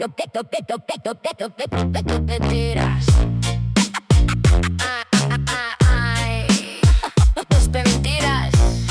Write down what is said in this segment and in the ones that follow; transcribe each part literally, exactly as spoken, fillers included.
te tiras. Ay, tus mentiras.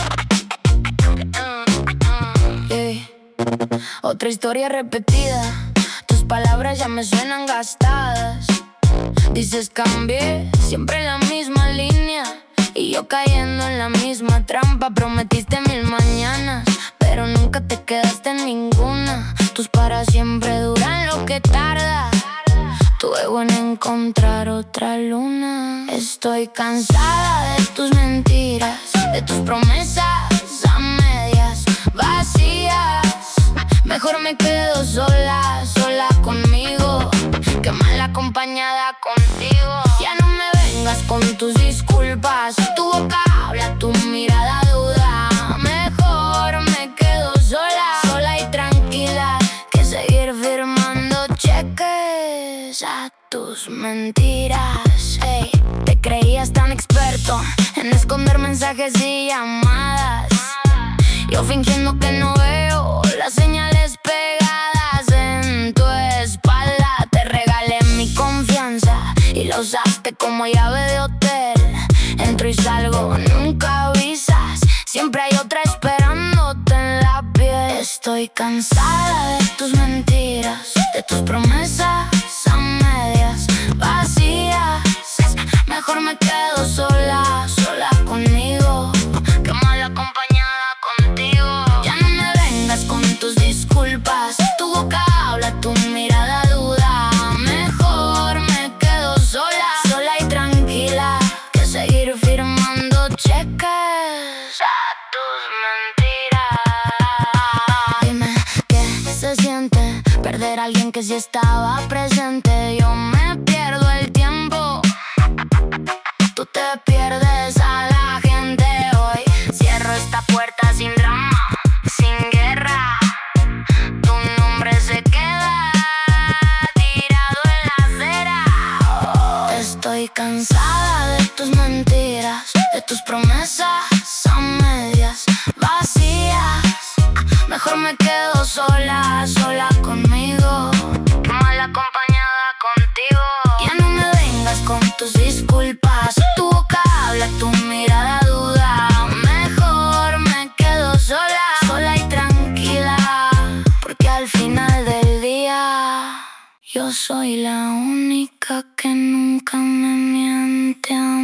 Yeah. Otra historia repetida. Tus palabras ya me suenan gastadas. Dices cambié, siempre en la misma línea. Y yo cayendo en la misma trampa. Prometiste mil mañanas, pero nunca te quedaste en ninguna. Tus para siempre duran lo que tarda. Tu ego en encontrar otra luna. Estoy cansada de tus mentiras, de tus promesas a medias vacías. Mejor me quedo sola, sola conmigo, que mal acompañada contigo. Ya no me vengas con tus disculpas. Tu boca habla, tu mirada duda. Mejor me quedo sola, sola y tranquila, que seguir firmando cheques a tus mentiras. Ey, te creías tan experto en esconder mensajes y llamadas. Yo fingiendo que no veo las señales pegadas en tu espalda. Te regalé mi confianza y la usaste como llave de hotel. Entro y salgo, nunca avisas. Siempre hay otra esperándote en la piel. Estoy cansada de tus mentiras, de tus promesas a medias vacías. Mejor me quedo sola, sola conmigo, que mal acompañada contigo. Ya no me vengas con tus disculpas. Tu boca habla, tu mirada duda. Mejor me quedo sola, sola y tranquila, que seguir firmando cheques a tus mentiras. Dime qué se siente perder a alguien que sí estaba presente. Yo me pierdo el tiempo, tú te pierdes a la gente. Hoy cierro esta puerta sin drama, sin guerra. Tu nombre se queda tirado en la acera. Oh, estoy cansada de tus mentiras, de tus promesas a medias vacías. Mejor me quedo sola, sola conmigo, que mal acompañada contigo. Ya no me vengas con tus disculpas. Tu boca habla, tu mirada duda. Mejor me quedo sola, sola y tranquila, porque al final del día yo soy la única que nunca me miente a mí.